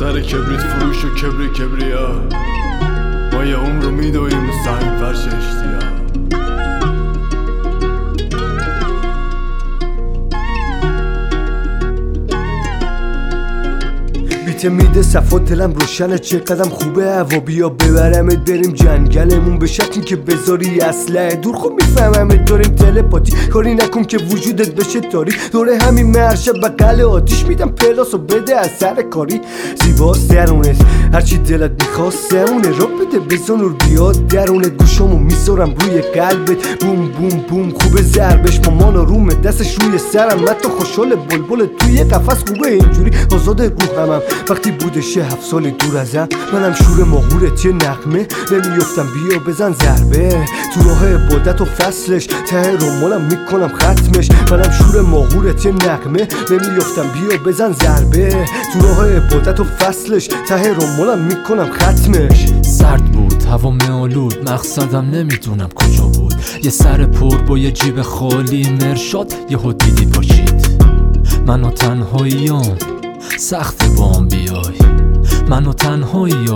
دختر کبریت فروش و کبریا ما یه عمر رو میدویم سنگ فرش اشتیا. بیت میده صفا دلم روشنه چقدرم خوبه هوا بیا ببرمت بریم جنگلمون به شکلی که بذاری اسلحه دور خوب میفهممت داریم تلپاتی کاری نکن که وجودت بشه تاری دوره همین مرشه بغل آتیش میدم پلاس و بده از سر کاری زیباست درونت هرچی دلت میخواست درونه را بده بزن نور بیاد درونت گوشامو میذارم روی قلبت بوم بوم بوم خوبه ضربش مامان رومه دستش روی سرم من تو خوشحال بلبل توی قفس خوبه اینجوری آزاد روحمم وقتی بودش 7 سال دور ازم منم شور ماهورت یه نغمه نمیفتم بیا بزن ضربه تو راه عبادت و فصلش ته رمالم میکنم ختمش منم شور ماهورت یه نغمه نمیفتم بیا بزن ضربه تو راه عبادت و فصلش ته رمالم میکنم ختمش. سرد بود هوا میالود مقصدم نمیدونم کجا بود یه سر پر با یه جیب خالی مرشاد یهو دیدی پاشید منو تنهاییام سخت بام بیای منو تنهایی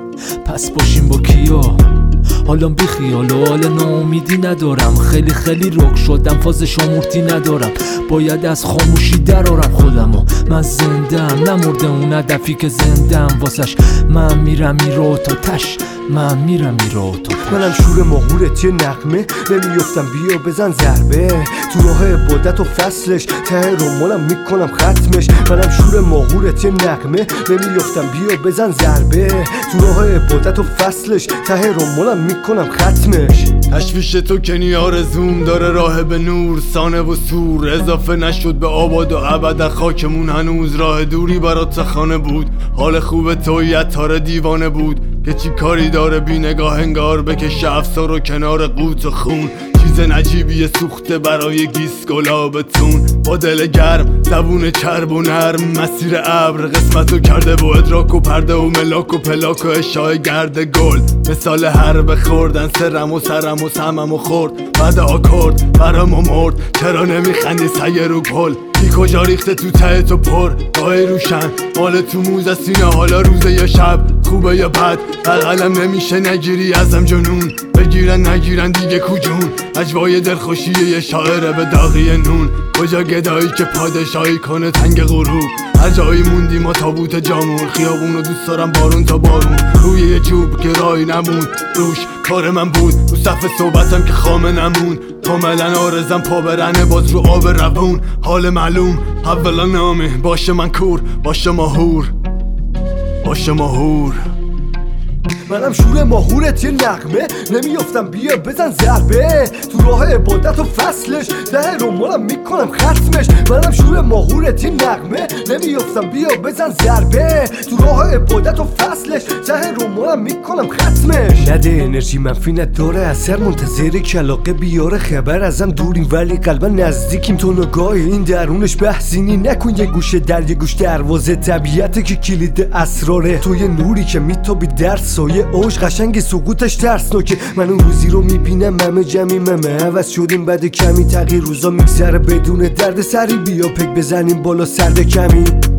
پس باشیم با کیا حالا بی خیال و حال ناامیدی ندارم خیلی رک شدم فاز شامورتی ندارم باید از خاموشی درارم خودمو من زندم نمرده اون هدفی که زندم واسش من میرم میرو تو تش من میرم میرو تو منم شور ماهورت یه نغمه نمیفتم بیا بزن ضربه تو راه عبادت و فصلش ته رمالم میکنم ختمش منم شور ماهورت یه نغمه نمیفتم بیا بزن ضربه تو راه عبادت و فصلش ته رمالم میکنم ختمش. تشویش تو کنی آرزوم داره راه به نور سانه و سور اضافه نشد به آباد و ابد خاکمون هنوز راه دوری برات خانه بود حال خوب تویت تاره دیوانه بود که چی کاری داره بی نگاه انگار بکشه افسار و کنار قوت و خون چیز نجیبیه سوخته برای گیس گلابتون با دل گرم زبون چرب و نرم مسیر ابر قسمتو کرده با ادراک و پرده و ملاک و پلاک و اشای گرد گل مثال حرب خوردن سرم و سرم و سمم و خورد بعد آکورد برام و مرد چرا نمیخندی سگه رو گل بی کجا ریخته تو ته تو پر گاهی روشن مال تو موز از سینه حالا روزه یا شب خوبه یا بد بغلم نمیشه نگیری ازم جنون بگیرن نگیرن دیگه کجون اجوای دلخوشی یه شاعره به داغی نون کجا گدایی که پادشاهی کنه تنگ غروب هر جایی موندی ما تابوت جامون خیابونو دوست دارم بارون تا بارون روی یه چوب که راهی نمون روش کار من بود رو صف صحبتم که خامه نمون کاملا آرزم پا برنه باز رو آب روون حال معلوم اولا نامه باشه من کور باشه ماهور باشه ماهور منم شور ماهورت یه نغمه نمیفتم بیا بزن ضربه تو راه عبادت و فصلش ته رمالم میکنم ختمش منم شور ماهورت یه نغمه نمیفتم بیا بزن ضربه تو راه عبادت و فصلش ته رمالم میکنم ختمش. نده انرژی منفی نداره اثر منتظر کلاقه بیاره خبر ازم دوریم ولی قلبا نزدیکیم تو نگاه این درونش بحثینی نکن یه گوشه در یه گوش دروازه طبیعته که کلید اسراره تو یه نوری که میتابی در سایه اوش قشنگ سقوطش ترسناکه من اون روزی رو میبینم همه جمعی عوض شدیم بعد کمی تغییر روزا میگذره بدون درد سری بیا پک بزنیم بالا سرد کمی